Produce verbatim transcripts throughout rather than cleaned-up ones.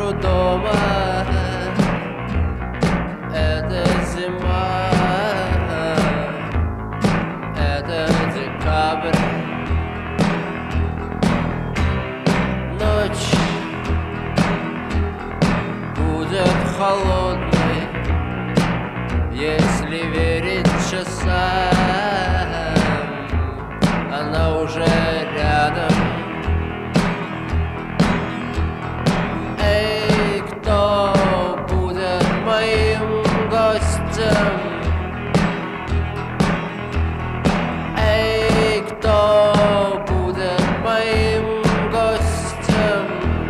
нахожу дома. Это зима, это декабрь. Ночь будет холодной, если верить часам. Она уже рядом. Эй, кто будет моим гостем? Эй, кто будет моим гостем?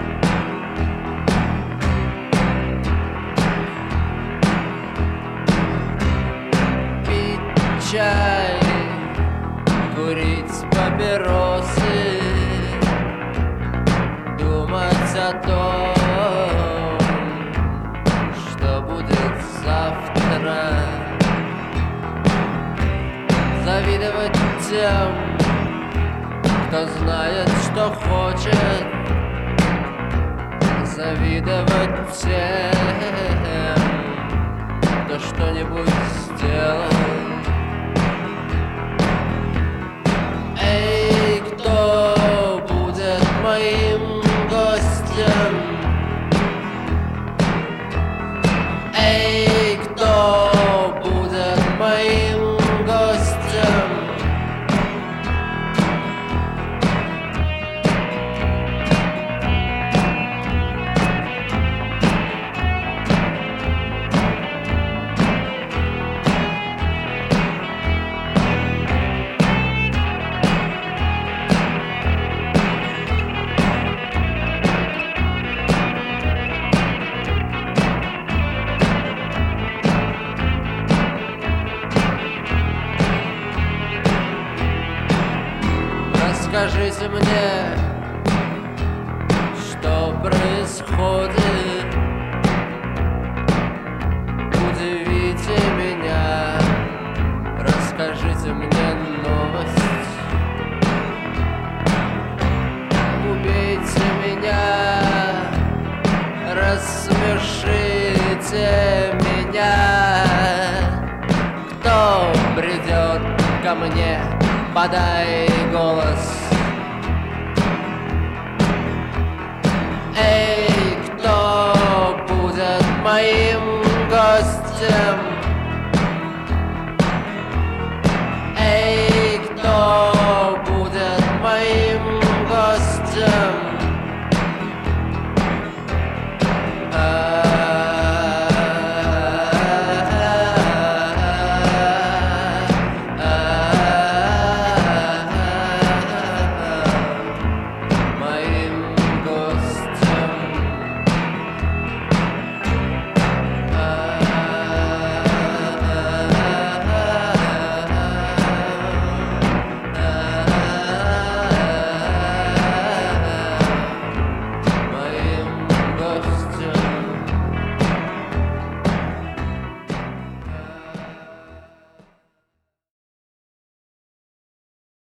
Пить чай, курить папиросы, думать о том, что будет завтра, завидовать тем, кто знает, что хочет, завидовать тем, кто что-нибудь сделал. Эй, кто будет моим гостем? Эй, кто будет моим гостем? Скажите мне, что происходит. Удивите меня, расскажите мне новость. Убейте меня, рассмешите меня. Кто придет ко мне? Подай голос. Эй, кто будет моим гостем?